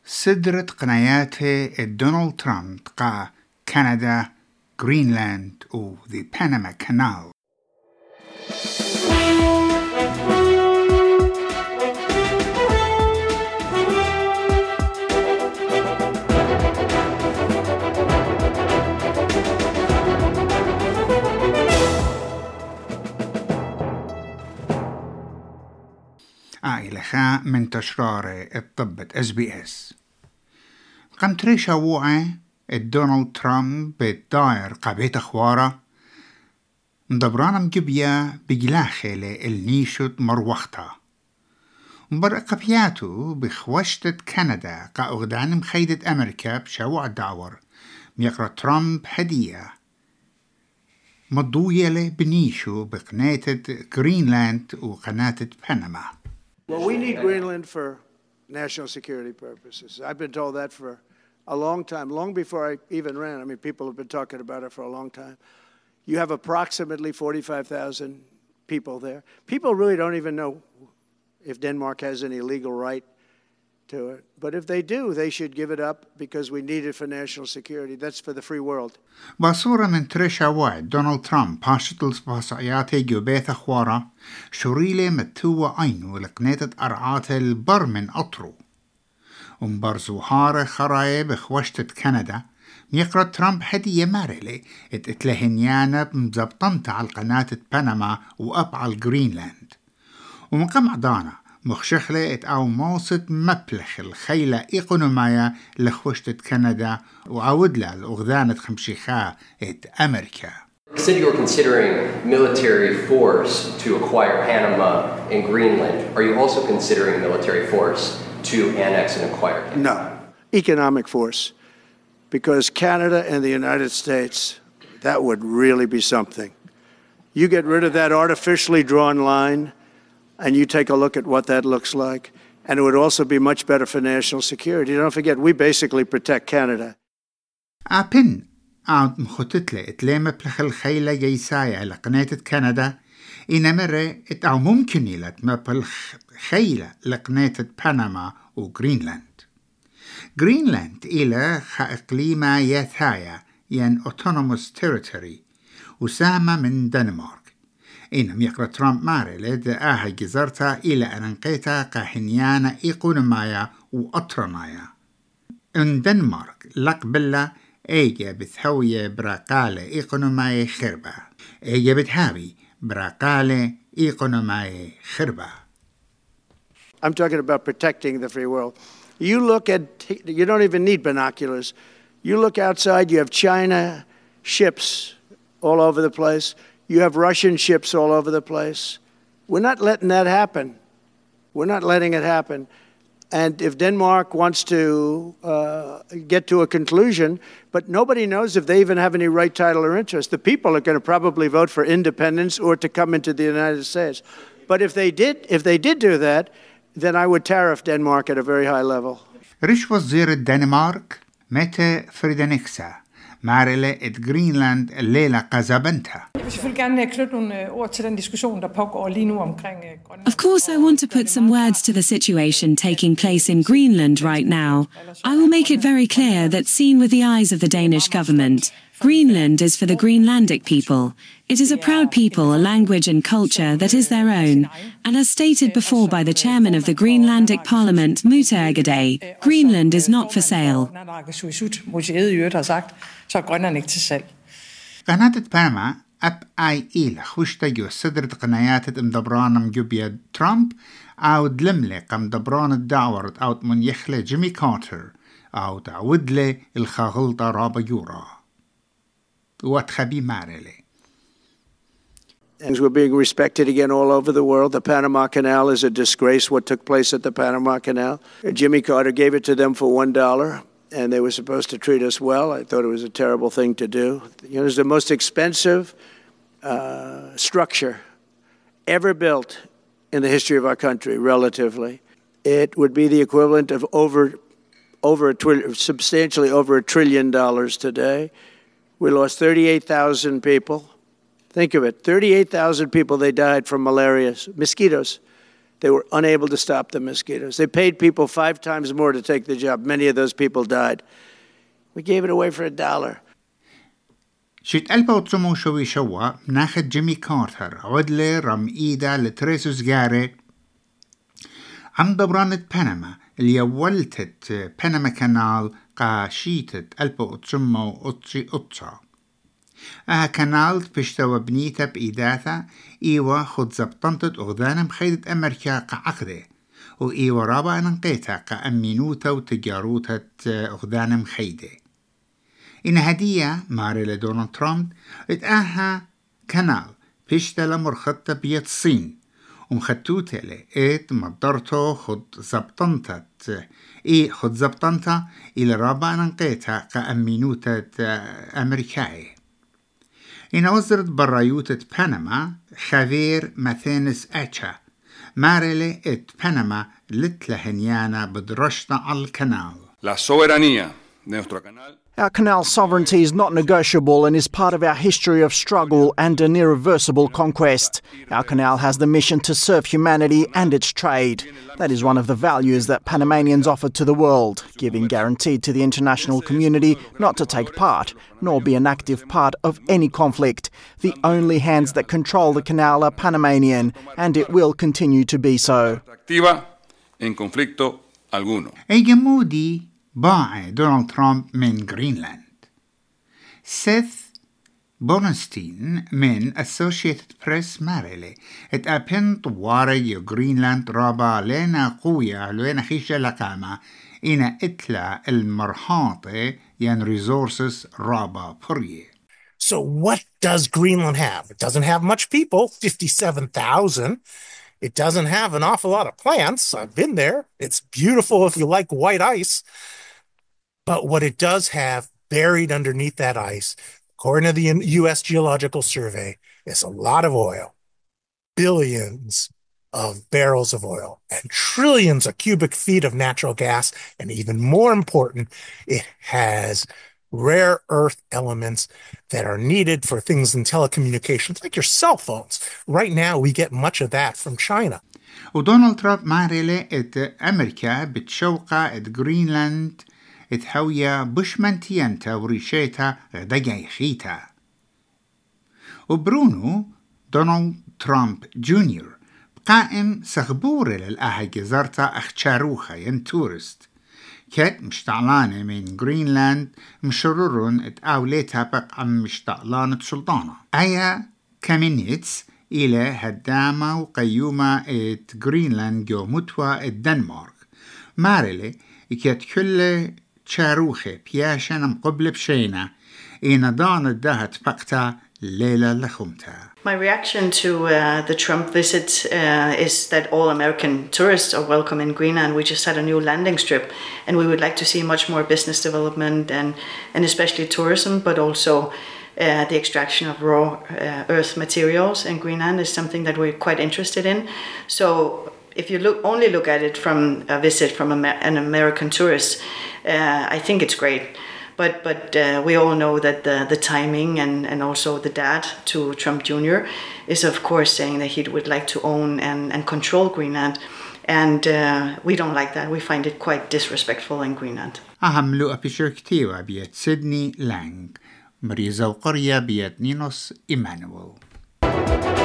صدرت قناياته دونالد ترامب قا كندا غرينلاند و the Panama Canal. عائلة من تشرار الطبة SBS. قم تريشا ووعي دونالد ترامب بالداير قابيت أخوارا مدبرانا مجبيا بجلاخيلة النيشوت مروختا مبرق قبياتو بخوشتة كندا قا أغدان مخيدة أمريكا بشاوع الدعور ميقرأ ترامب هدية مضويلة بنيشو بقناتة غرينلاند وقناتة بنما. Well, we need Greenland for national security purposes. I've been told that for a long time, long before I even ran. I mean, people have been talking about it for a long time. You have approximately 45,000 people there. People really don't even know if Denmark has any legal right to it. But if they do, they should give it up because we need it for national security. That's for the free world. بصورة من تريشا وعد دونالد ترامب باشتلز بصعياتي جوبيث أخوارا شريلة متوى عينو لقنيتة أرعات البر من أطرو ومبرزوهار خراية بخوشتة كندا ميقرأ ترامب هدية مارلي اتلهنيانا بمزبطنت على قناة بنما وأبع الجرينلاند ومقام عدانا مخشخلة أو موسط مبلخ الخيلة إيقونومايا لخوشتة كندا وعودلا الأغذانة خمشيخا أمريكا. You said you were considering military force to acquire Panama and Greenland. Are you also considering military force to annex and acquire Canada? No, economic force. Because Canada and the United States, that would really be something. You get rid of that artificially drawn line, and you take a look at what that looks like, and it would also be much better for national security. Don't forget, we basically protect Canada. أبن عاد مخططلة اتلامة بلخ الخيلة جيسايا لقناة كندا إنمرة أو ممكن لتمبلخ خيلة لقناة بنما وغرينلاند. غرينلاند إلى إقليمة يثايا ين autonomous territory وسامة من دنمارك. إنم يقرأ ترامب مارلة دآها جزرتا إلى أنقيتا قاحنيانا إيقونمايا وأطرنايا. إن دنمارك لقبلا إيجا بثوية براقالة إيقونمايا خربة. إيجا بتهاوي براقالة إيقونمايا خربة. I'm talking about protecting the free world. You look at, you don't even need binoculars. You look outside, you have China ships all over the place. You have Russian ships all over the place. We're not letting that happen. We're not letting it happen. And if Denmark wants to get to a conclusion, but nobody knows if they even have any right, title, or interest. The people are going to probably vote for independence or to come into the United States. But if they did do that, then I would tariff Denmark at a very high level. ريش وزير الدنمارك متى فريدنكسا مارلة ات غرينلاند الليلة قزابنتا. Of course, I want to put some words to the situation taking place in Greenland right now. I will make it very clear that seen with the eyes of the Danish government, Greenland is for the Greenlandic people. It is a proud people, a language and culture that is their own. And as stated before by the chairman of the Greenlandic Parliament, Muta Agade, Greenland is not for sale. قناة بنما أب آي إيل خوشتاجو صدرت قنايات مدبران مجوبيا ترامب عود لملة قم دبران الدعورة أو من يخلى جيمي كارتر أو تعود له الخاغلطة رابا يورا واتخبي مارلي. Things were being respected again all over the world. The Panama Canal is a disgrace, what took place at the Panama Canal. Jimmy Carter gave it to them for $1, and they were supposed to treat us well. I thought it was a terrible thing to do. You know, it was the most expensive structure ever built in the history of our country, relatively. It would be the equivalent of substantially over $1 trillion today. We lost 38,000 people. Think of it, 38,000 people, they died from malaria, mosquitoes. They were unable to stop the mosquitoes. They paid people 5 times more to take the job. Many of those people died. We gave it away for $1. شيت ألبا وتصمو شوي شوا ناخد جيمي كارتر عدلة رم إيدا لتريسوس جاري عم دبرانة بنما اللي ولتت بنما كانال قاشيتت ألبا وتصمو أطشي أطشا كانال بشتوى بنيتا بإيداثا إيوا خد زبطنتت أغذانا مخيدة أمريكا قعقدة وإيوا رابا ننقيتا قأمينوتا وتجاروتا أغذانا مخيدة إن هدية ماري لدونالد ترامب اتأها كانال بيشتلا مرخطة بيت الصين ومخدتوتا لقيت مقدرتو خد زبطنتت خد زبطنتا إلى رابا ننقيتا قأمينوتا أمريكاي إن وزرت برايوتة بنما خافير مثانس أتشا ماري ات بنما لتلهنيانا بدرشتا على الكنال. La soberanía de nuestro canal. Our canal sovereignty is not negotiable and is part of our history of struggle and an irreversible conquest. Our canal has the mission to serve humanity and its trade. That is one of the values that Panamanians offer to the world, giving guarantee to the international community not to take part, nor be an active part of any conflict. The only hands that control the canal are Panamanian, and it will continue to be so. Activa en conflicto alguno. أيجمودي باع دونالد ترامب من غرينلاند. سيث بورنستين من Associated Press مارلي اتأبن طواري غرينلاند رابا لنا قوية لنا خيشة لقامة إنا إتلا المرحاطة ين resources رابا بريه. So what does Greenland have? It doesn't have much people, 57,000. It doesn't have an awful lot of plants. I've been there. It's beautiful if you like white ice. But what it does have buried underneath that ice, according to the U.S. Geological Survey, is a lot of oil, billions of barrels of oil, and trillions of cubic feet of natural gas. And even more important, it has rare earth elements that are needed for things in telecommunications, like your cell phones. Right now, we get much of that from China. ودونالد ترامب ماريلي ات أمريكا بتشوقة ات غرينلاند ات هوية بشمنتيانتا وريشيتا غدقاي خيتا. وبرونو دونالد ترامب جونيور قائم سخبوري للأها جزرتا أخشاروخا ين تورست كات مشتعلانة من غرينلاند مشرورون ات أوليتها بق عم مشتعلانة سلطانة أيا كامينيتس إلى هدامة وقيومة ات غرينلاند جو متوى الدنمارك مارلي كات كل شاروخي بياشا مقبل بشينا إن دان الدهت بقتا ليلة لخمتا. My reaction to the Trump visit is that all American tourists are welcome in Greenland. We just had a new landing strip, and we would like to see much more business development and especially tourism, but also the extraction of raw earth materials in Greenland is something that we're quite interested in. So if you only look at it from a visit from an American tourist, I think it's great. But we all know that the timing and also the dad to Trump Jr. is of course saying that he would like to own and control Greenland. And we don't like that. We find it quite disrespectful in Greenland. أهم لو أبيشر كتيوة بيت سيدني لانغ مريزة وقرية بيت نينوس إيمانويل.